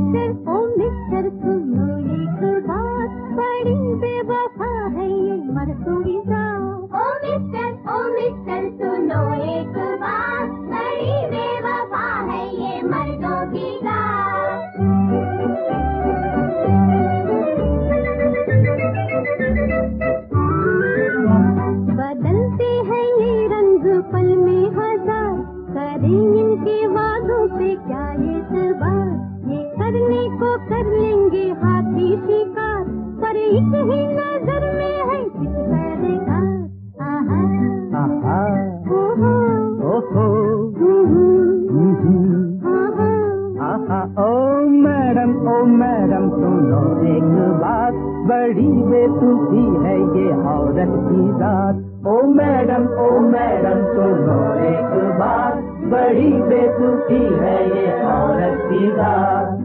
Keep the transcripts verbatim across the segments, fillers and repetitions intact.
Mister ओ mister सुनो एक बात, बड़ी बेवफा है ये मर्दों की जात। ओ मिस्टर ओ मिस्टर सुनो एक बात, बड़ी बेवफा है ये मर्दों की जात। बदलते हैं ये रंग पल में हजार, करें इनके वादों पे क्या एतबार। ये करने को कर लेंगे हाथी शिकार, पर एक ही नजर में है किस पैरकार। आहा आहा ओहो ओहो आहा आहा ओ मैडम ओ मैडम सुनो एक बात, बड़ी बेतुकी है ये औरत की जात। ओ मैडम ओ मैडम सुनो एक बात, बड़ी बेतुकी है ये औरत की जात।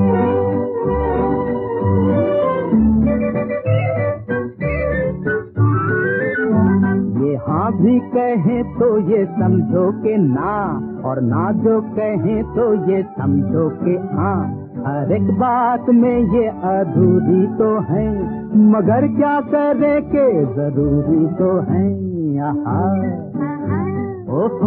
ये हाँ भी कहें तो ये समझो के ना, और ना जो कहें तो ये समझो के हाँ। हर एक बात में ये अधूरी तो है, मगर क्या करे के जरूरी तो है। आहा ओहो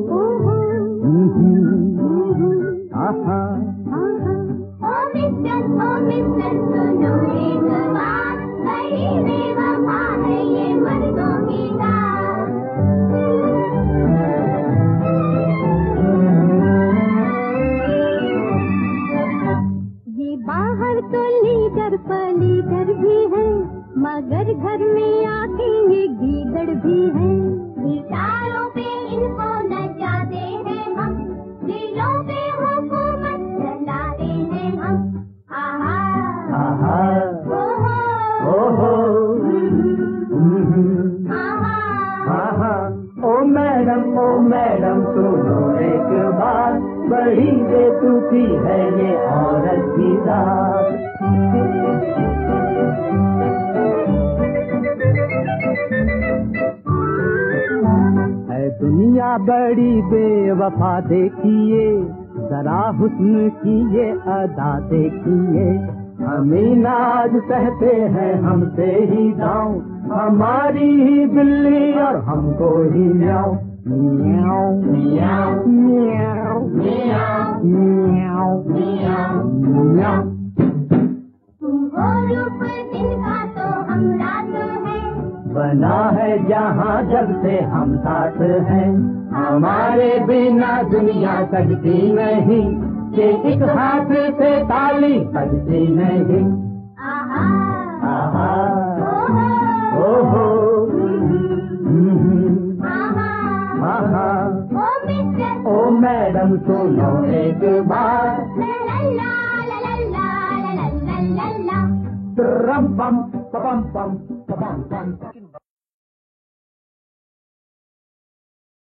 आहा ओ मिस्टर ओ मिस्टर सुनो एक बात, बड़ी बेवफा है ये मर्दों की जात। ये बाहर तो लीडर पलीडर भी है, मगर घर में आके ये गीदड़ भी है। इशारों पे इनको नचाते हैं हम, दिलों पे हुकूमत चलाते हैं हम। आहा आहा ओहो ओहो आहा आहा ओ मैडम ओ मैडम सुनो एक बात, बड़ी बेतुकी है ये औरत की जात। है दुनिया बड़ी बेवफा देखिए, जरा हुस्न की ये अदा देखिए। हमें नाज कहते हैं हमसे ही दाऊं, हमारी ही बिल्ली और हमको ही म्याऊं म्याऊं म्याऊं म्याऊं म्याऊं म्याऊं म्याऊं। तुम हो रूप दिन का तो हम रात है, बना है जहाँ जब से हम साथ हैं। हमारे बिना दुनिया सजती नहीं, कि एक हाथ से ताली बजती नहीं। आहा आहा ओहो ओहो आहा आहा ओ मिस्टर ओ मैडम सुनो एक बात, ला ला ला ला ला ला ला ला ला। रम पम पम पम पम पम।